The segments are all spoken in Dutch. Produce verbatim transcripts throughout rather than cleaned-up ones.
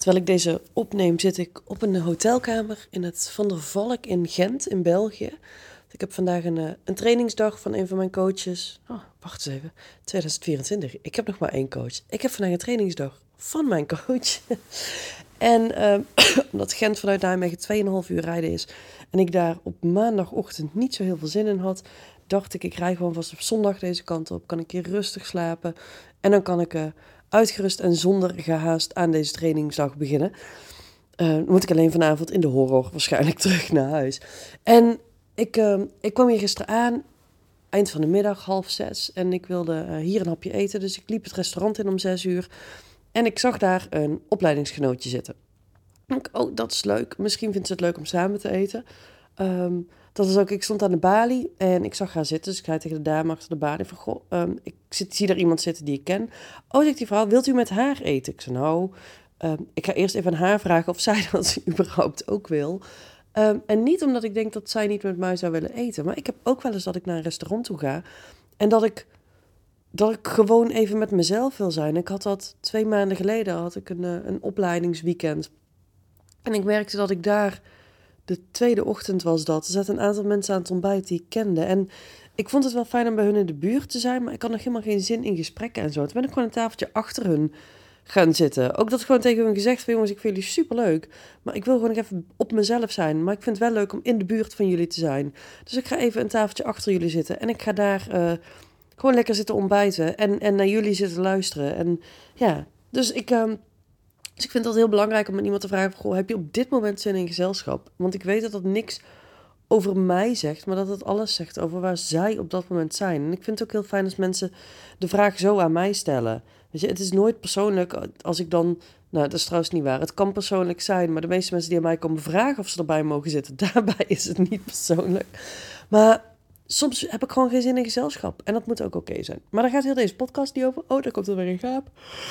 Terwijl ik deze opneem, zit ik op een hotelkamer in het Van der Valk in Gent, in België. Ik heb vandaag een, eh, een trainingsdag van een van mijn coaches. Oh, wacht eens even. tweeduizend vierentwintig. Ik heb nog maar één coach. Ik heb vandaag een trainingsdag van mijn coach. en eh, omdat Gent vanuit Nijmegen twee komma vijf uur rijden is en ik daar op maandagochtend niet zo heel veel zin in had, dacht ik, ik rij gewoon vast op zondag deze kant op. Kan ik hier rustig slapen en dan kan ik uh, uitgerust en zonder gehaast aan deze trainingsdag beginnen. Uh, dan moet ik alleen vanavond in de horror waarschijnlijk terug naar huis. En ik, uh, ik kwam hier gisteren aan, eind van de middag, half zes. En ik wilde uh, hier een hapje eten, dus ik liep het restaurant in om zes uur. En ik zag daar een opleidingsgenootje zitten. Ik, oh, dat is leuk. Misschien vindt ze het leuk om samen te eten. Um, dat is ook, ik stond aan de balie en ik zag haar zitten. Dus ik zei tegen de dame achter de balie van, goh, um, ik zit, zie daar iemand zitten die ik ken. Oh, zegt die vrouw, wilt u met haar eten? Ik zei, nou, um, ik ga eerst even aan haar vragen of zij dat überhaupt ook wil. Um, en niet omdat ik denk dat zij niet met mij zou willen eten. Maar ik heb ook wel eens dat ik naar een restaurant toe ga en dat ik, dat ik gewoon even met mezelf wil zijn. Ik had dat twee maanden geleden, had ik een, een opleidingsweekend. En ik merkte dat ik daar, de tweede ochtend was dat, er zaten een aantal mensen aan het ontbijt die ik kende. En ik vond het wel fijn om bij hun in de buurt te zijn, maar ik had nog helemaal geen zin in gesprekken en zo. Toen ben ik gewoon een tafeltje achter hun gaan zitten. Ook dat ik gewoon tegen hun gezegd van, jongens, ik vind jullie superleuk, maar ik wil gewoon nog even op mezelf zijn. Maar ik vind het wel leuk om in de buurt van jullie te zijn. Dus ik ga even een tafeltje achter jullie zitten en ik ga daar uh, gewoon lekker zitten ontbijten en, en naar jullie zitten luisteren. En ja, dus ik... Uh, Dus ik vind dat heel belangrijk om met iemand te vragen, goh, heb je op dit moment zin in gezelschap? Want ik weet dat dat niks over mij zegt, maar dat het alles zegt over waar zij op dat moment zijn. En ik vind het ook heel fijn als mensen de vraag zo aan mij stellen. Weet je, het is nooit persoonlijk als ik dan... Nou, dat is trouwens niet waar. Het kan persoonlijk zijn, maar de meeste mensen die aan mij komen vragen of ze erbij mogen zitten, daarbij is het niet persoonlijk. Maar soms heb ik gewoon geen zin in gezelschap. En dat moet ook oké zijn. Maar daar gaat heel deze podcast niet over. Oh, daar komt er weer een gaap.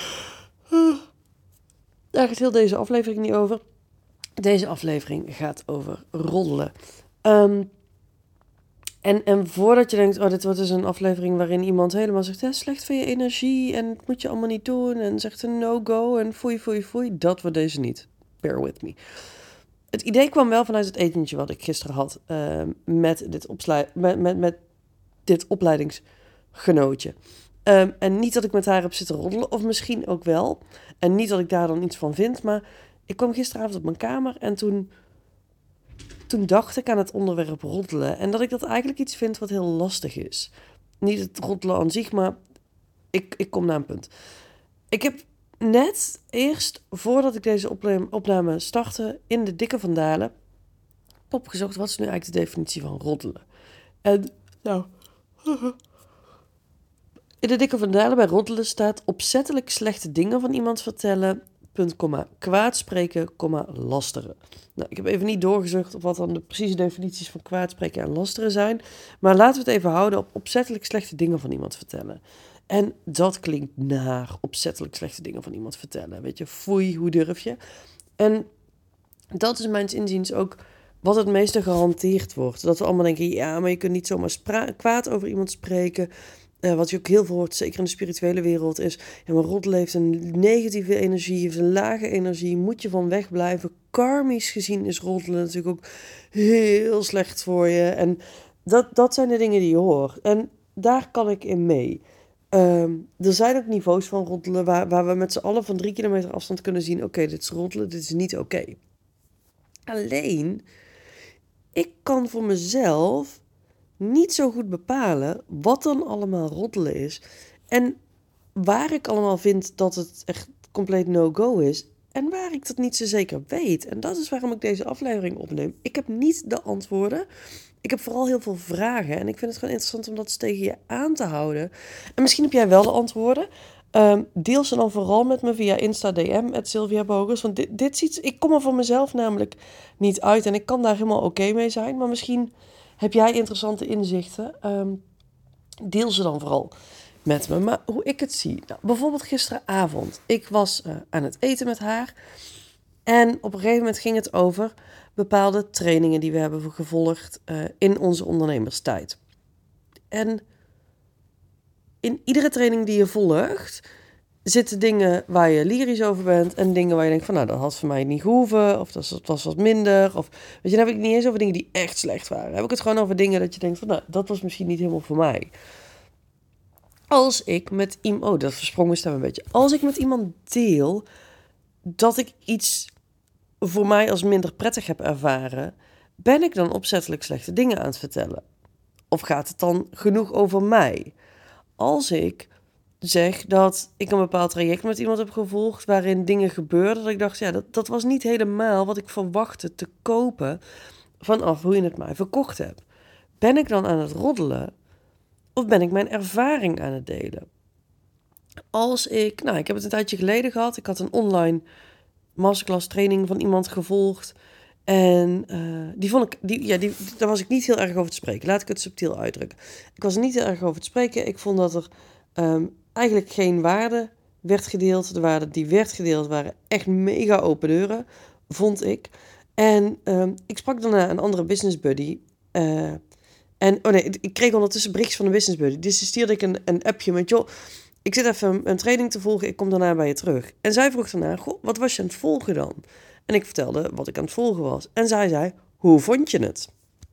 Daar gaat heel deze aflevering niet over. Deze aflevering gaat over roddelen. Um, en, en voordat je denkt, oh, dit wordt dus een aflevering waarin iemand helemaal zegt, ja, slecht voor je energie en het moet je allemaal niet doen en zegt een no-go en foei, foei, foei. Dat wordt deze niet. Bear with me. Het idee kwam wel vanuit het etentje wat ik gisteren had uh, met, dit opslu- met, met, met dit opleidingsgenootje. Um, en niet dat ik met haar heb zitten roddelen, of misschien ook wel. En niet dat ik daar dan iets van vind, maar ik kwam gisteravond op mijn kamer en toen, toen dacht ik aan het onderwerp roddelen. En dat ik dat eigenlijk iets vind wat heel lastig is. Niet het roddelen aan zich, maar ik, ik kom naar een punt. Ik heb net eerst, voordat ik deze opname startte, in de Dikke van Dalen opgezocht, wat is nu eigenlijk de definitie van roddelen? En nou... In de Dikke van Dalen bij roddelen staat opzettelijk slechte dingen van iemand vertellen, punt, komma, kwaadspreken, komma, lasteren. Nou, ik heb even niet doorgezocht op wat dan de precieze definities van kwaadspreken en lasteren zijn, maar laten we het even houden op opzettelijk slechte dingen van iemand vertellen. En dat klinkt naar, opzettelijk slechte dingen van iemand vertellen. Weet je, foei, hoe durf je? En dat is mijns inziens ook wat het meeste gehanteerd wordt. Dat we allemaal denken, ja, maar je kunt niet zomaar spra- kwaad over iemand spreken. Uh, wat je ook heel veel hoort, zeker in de spirituele wereld, is... Ja, maar roddelen heeft een negatieve energie, heeft een lage energie, moet je van wegblijven. Karmisch gezien is roddelen natuurlijk ook heel slecht voor je. En dat, dat zijn de dingen die je hoort. En daar kan ik in mee. Um, er zijn ook niveaus van roddelen waar, waar we met z'n allen van drie kilometer afstand kunnen zien... Oké, okay, dit is roddelen, dit is niet oké. Okay. Alleen, ik kan voor mezelf niet zo goed bepalen wat dan allemaal roddelen is. En waar ik allemaal vind dat het echt compleet no-go is. En waar ik dat niet zo zeker weet. En dat is waarom ik deze aflevering opneem. Ik heb niet de antwoorden. Ik heb vooral heel veel vragen. En ik vind het gewoon interessant om dat eens tegen je aan te houden. En misschien heb jij wel de antwoorden. Um, deel ze dan vooral met me via Insta D M, at Sylvia Bogers. Want dit, dit is iets, ik kom er van mezelf namelijk niet uit. En ik kan daar helemaal oké okay mee zijn. Maar misschien heb jij interessante inzichten. Um, deel ze dan vooral met me. Maar hoe ik het zie. Nou, bijvoorbeeld gisteravond. Ik was uh, aan het eten met haar. En op een gegeven moment ging het over bepaalde trainingen die we hebben gevolgd uh, in onze ondernemerstijd. En in iedere training die je volgt, zitten dingen waar je lyrisch over bent en dingen waar je denkt van, nou, dat had voor mij niet gehoeven, of dat was wat minder, of weet je, dan heb ik het niet eens over dingen die echt slecht waren. Dan heb ik het gewoon over dingen dat je denkt van, nou, dat was misschien niet helemaal voor mij. Als ik met iemand, oh, dat versprong mijn stem een beetje. Als ik met iemand deel dat ik iets voor mij als minder prettig heb ervaren, ben ik dan opzettelijk slechte dingen aan het vertellen? Of gaat het dan genoeg over mij? Als ik zeg dat ik een bepaald traject met iemand heb gevolgd waarin dingen gebeurden, dat ik dacht, ja, dat, dat was niet helemaal wat ik verwachtte te kopen vanaf hoe je het mij verkocht hebt. Ben ik dan aan het roddelen of ben ik mijn ervaring aan het delen? Als ik, nou, ik heb het een tijdje geleden gehad, ik had een online masterclass training van iemand gevolgd en uh, die vond ik, die, ja, die, daar was ik niet heel erg over te spreken. Laat ik het subtiel uitdrukken. Ik was er niet heel erg over te spreken. Ik vond dat er um, eigenlijk geen waarde werd gedeeld. De waarden die werd gedeeld waren echt mega open deuren, vond ik. En um, ik sprak daarna een andere business buddy. Uh, en, oh nee, ik kreeg ondertussen berichtjes van een business buddy. Dus stuurde ik een, een appje met, joh, ik zit even een training te volgen, ik kom daarna bij je terug. En zij vroeg daarna, goh, wat was je aan het volgen dan? En ik vertelde wat ik aan het volgen was. En zij zei, hoe vond je het?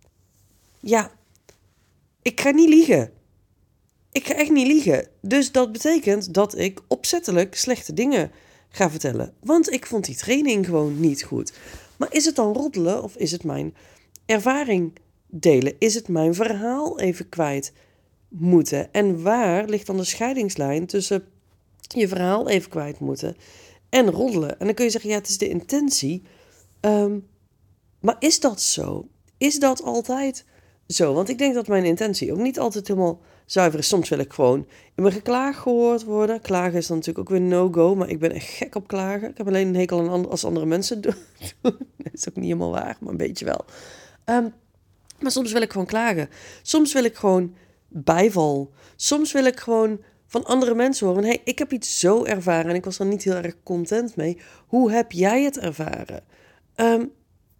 Ja, ik ga niet liegen. Ik ga echt niet liegen. Dus dat betekent dat ik opzettelijk slechte dingen ga vertellen. Want ik vond die training gewoon niet goed. Maar is het dan roddelen of is het mijn ervaring delen? Is het mijn verhaal even kwijt moeten? En waar ligt dan de scheidingslijn tussen je verhaal even kwijt moeten en roddelen? En dan kun je zeggen, ja, het is de intentie. Um, maar is dat zo? Is dat altijd zo? Want ik denk dat mijn intentie ook niet altijd helemaal zuiver is. Soms wil ik gewoon in mijn geklaag gehoord worden. Klagen is dan natuurlijk ook weer no-go, maar ik ben echt gek op klagen. Ik heb alleen een hekel aan and- als andere mensen doen. Dat is ook niet helemaal waar, maar een beetje wel. Um, maar soms wil ik gewoon klagen. Soms wil ik gewoon bijval. Soms wil ik gewoon van andere mensen horen. Hey, ik heb iets zo ervaren en ik was er niet heel erg content mee. Hoe heb jij het ervaren? Um,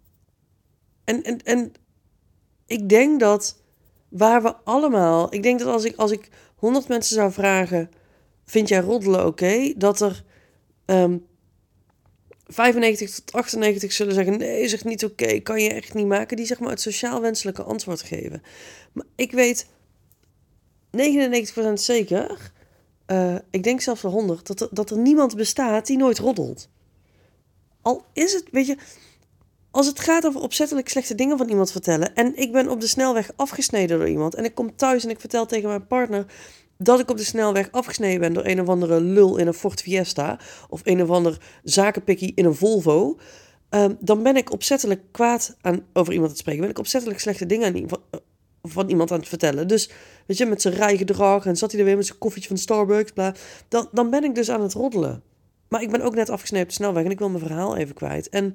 en, en, en ik denk dat waar we allemaal... Ik denk dat als ik, als ik honderd mensen zou vragen, vind jij roddelen oké? Okay? Dat er um, vijfennegentig tot achtennegentig zullen zeggen, nee, is echt niet oké, okay, kan je echt niet maken. Die zeg maar het sociaal wenselijke antwoord geven. Maar ik weet negenennegentig procent zeker, uh, ik denk zelfs wel honderd, dat er, dat er niemand bestaat die nooit roddelt. Al is het, weet je, als het gaat over opzettelijk slechte dingen van iemand vertellen en ik ben op de snelweg afgesneden door iemand en ik kom thuis en ik vertel tegen mijn partner dat ik op de snelweg afgesneden ben door een of andere lul in een Ford Fiesta of een of ander zakenpikkie in een Volvo, um, dan ben ik opzettelijk kwaad aan, over iemand te spreken. Ben ik opzettelijk slechte dingen aan, van, van iemand aan het vertellen. Dus, weet je, met zijn rijgedrag en zat hij er weer met zijn koffietje van Starbucks, bla, dan, dan ben ik dus aan het roddelen. Maar ik ben ook net afgesneden op de snelweg en ik wil mijn verhaal even kwijt. En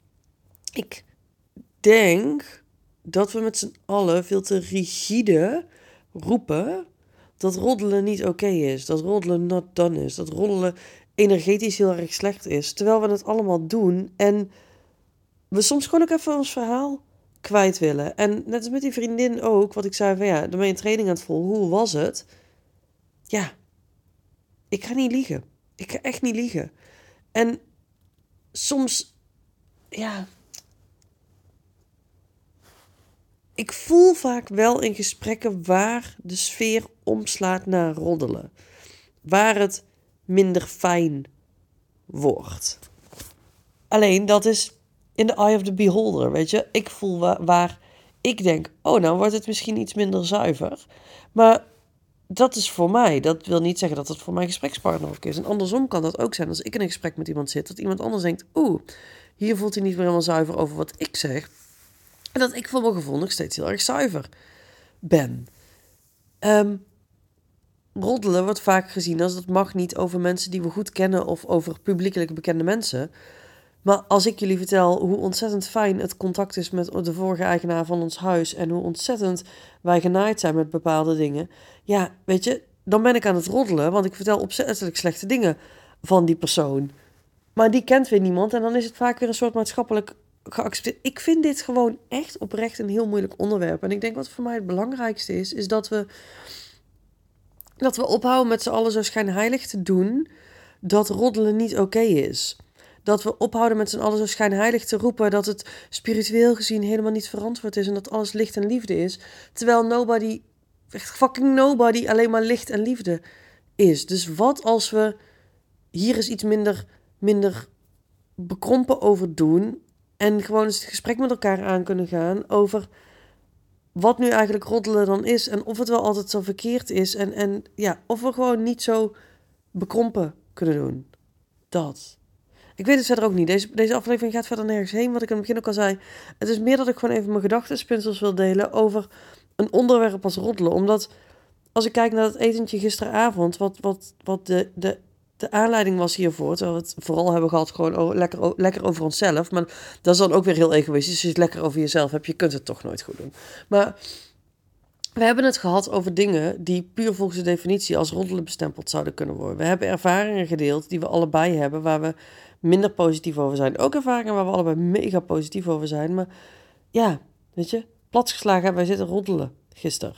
ik denk dat we met z'n allen veel te rigide roepen dat roddelen niet oké okay is. Dat roddelen not done is. Dat roddelen energetisch heel erg slecht is. Terwijl we het allemaal doen en we soms gewoon ook even ons verhaal kwijt willen. En net als met die vriendin ook, wat ik zei van ja, dan ben je een training aan het volgen. Hoe was het? Ja, ik ga niet liegen. Ik ga echt niet liegen. En soms, ja... Ik voel vaak wel in gesprekken waar de sfeer omslaat naar roddelen. Waar het minder fijn wordt. Alleen dat is in the eye of the beholder, weet je. Ik voel waar, waar ik denk, oh nou wordt het misschien iets minder zuiver. Maar dat is voor mij. Dat wil niet zeggen dat het voor mijn gesprekspartner ook is. En andersom kan dat ook zijn als ik in een gesprek met iemand zit. Dat iemand anders denkt, oeh, hier voelt hij niet meer helemaal zuiver over wat ik zeg. En dat ik voor mijn gevoel nog steeds heel erg zuiver ben. Um, roddelen wordt vaak gezien als dat mag niet over mensen die we goed kennen of over publiekelijk bekende mensen. Maar als ik jullie vertel hoe ontzettend fijn het contact is met de vorige eigenaar van ons huis en hoe ontzettend wij genaaid zijn met bepaalde dingen. Ja, weet je, dan ben ik aan het roddelen, want ik vertel opzettelijk slechte dingen van die persoon. Maar die kent weer niemand en dan is het vaak weer een soort maatschappelijk geaccepteerd. Ik vind dit gewoon echt oprecht een heel moeilijk onderwerp. En ik denk wat voor mij het belangrijkste is, is dat we, dat we ophouden met z'n allen zo schijnheilig te doen dat roddelen niet oké is. Dat we ophouden met z'n allen zo schijnheilig te roepen dat het spiritueel gezien helemaal niet verantwoord is en dat alles licht en liefde is. Terwijl nobody, echt fucking nobody, alleen maar licht en liefde is. Dus wat als we hier eens iets minder, minder bekrompen over doen en gewoon eens het gesprek met elkaar aan kunnen gaan over wat nu eigenlijk roddelen dan is en of het wel altijd zo verkeerd is en, en ja, of we gewoon niet zo bekrompen kunnen doen. Dat. Ik weet het verder ook niet. Deze, deze aflevering gaat verder nergens heen, wat ik in het begin ook al zei. Het is meer dat ik gewoon even mijn gedachtenspinsels wil delen over een onderwerp als roddelen. Omdat als ik kijk naar dat etentje gisteravond, wat, wat, wat de, de, de aanleiding was hiervoor, terwijl we het vooral hebben gehad gewoon over, lekker, o- lekker over onszelf. Maar dat is dan ook weer heel egoïstisch. Als je het lekker over jezelf hebt, je kunt het toch nooit goed doen. Maar we hebben het gehad over dingen die puur volgens de definitie als roddelen bestempeld zouden kunnen worden. We hebben ervaringen gedeeld die we allebei hebben, waar we minder positief over zijn. Ook ervaringen waar we allebei mega positief over zijn. Maar ja, weet je, platgeslagen hebben wij zitten roddelen gisteren.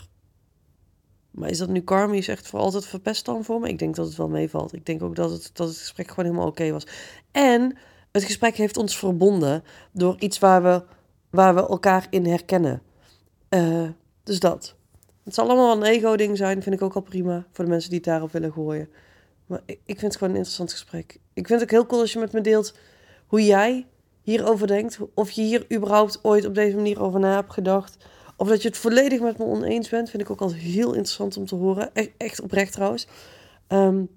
Maar is dat nu karmisch echt voor altijd verpest dan voor me? Ik denk dat het wel meevalt. Ik denk ook dat het, dat het gesprek gewoon helemaal oké was. En het gesprek heeft ons verbonden door iets waar we, waar we elkaar in herkennen. Uh, dus dat. Het zal allemaal wel een ego-ding zijn, vind ik ook al prima. Voor de mensen die het daarop willen gooien. Maar ik, ik vind het gewoon een interessant gesprek. Ik vind het ook heel cool als je met me deelt hoe jij hierover denkt. Of je hier überhaupt ooit op deze manier over na hebt gedacht. Of dat je het volledig met me oneens bent. Vind ik ook altijd heel interessant om te horen. Echt, echt oprecht trouwens. Um,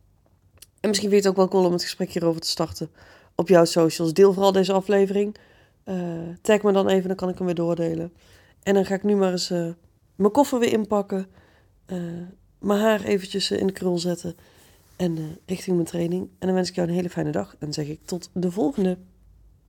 en misschien vind je het ook wel cool om het gesprek hierover te starten. Op jouw socials. Deel vooral deze aflevering. Uh, tag me dan even, dan kan ik hem weer doordelen. En dan ga ik nu maar eens uh, mijn koffer weer inpakken. Uh, mijn haar eventjes uh, in de krul zetten. En uh, richting mijn training. En dan wens ik jou een hele fijne dag. En zeg ik tot de volgende.